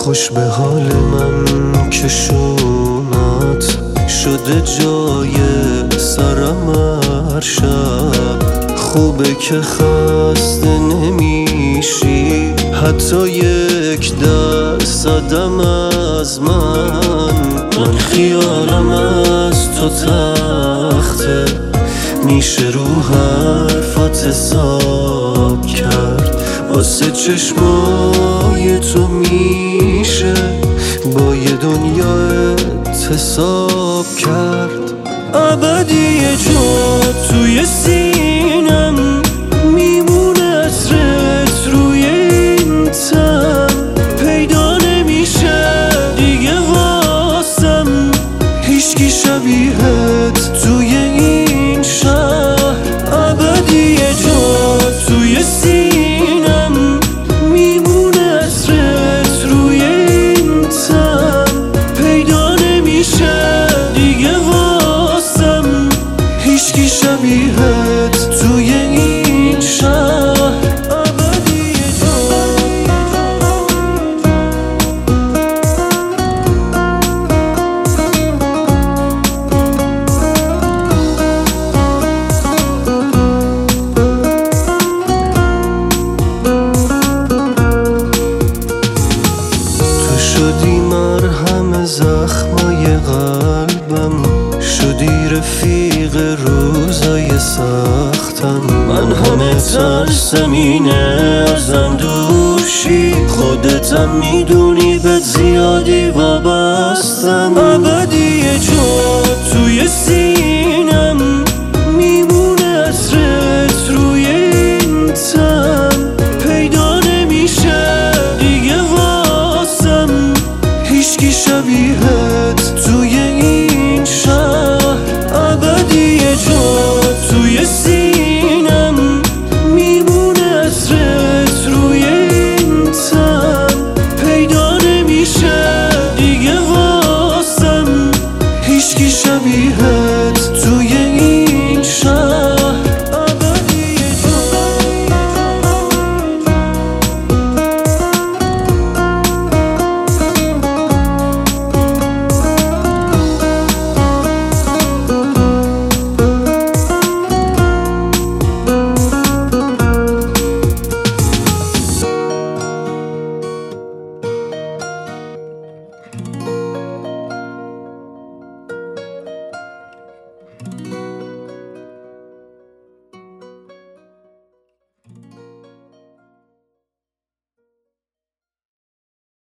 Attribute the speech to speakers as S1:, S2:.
S1: خوش به حال من که شونات شده جای سرم هر شب. خوبه که خسته نمیشی حتی یک درصدم از من خیالم از تو تخته، میشه رو حرفات حساب کرد. واسه چشمای تو میشه با یه دنیا اعتصاب کرد. ابدی جا توی سینم میمونه عطرت روی این تن، پیدا نمیشه دیگه واسم هیچکی شبیهت توی این شهر. ابدی جا توی سینم میمونه عطرت روی این تن، پیدا نمیشه دیگه واسم هیچکی شبیهت توی این شهر. ابدی تو شدی مرهم زخمای قلبم، شدی رفیق روزای سختم. من همه ترسم اینه ازم دوشی، خودتم میدونی به زیادی وابستم. ابدی جا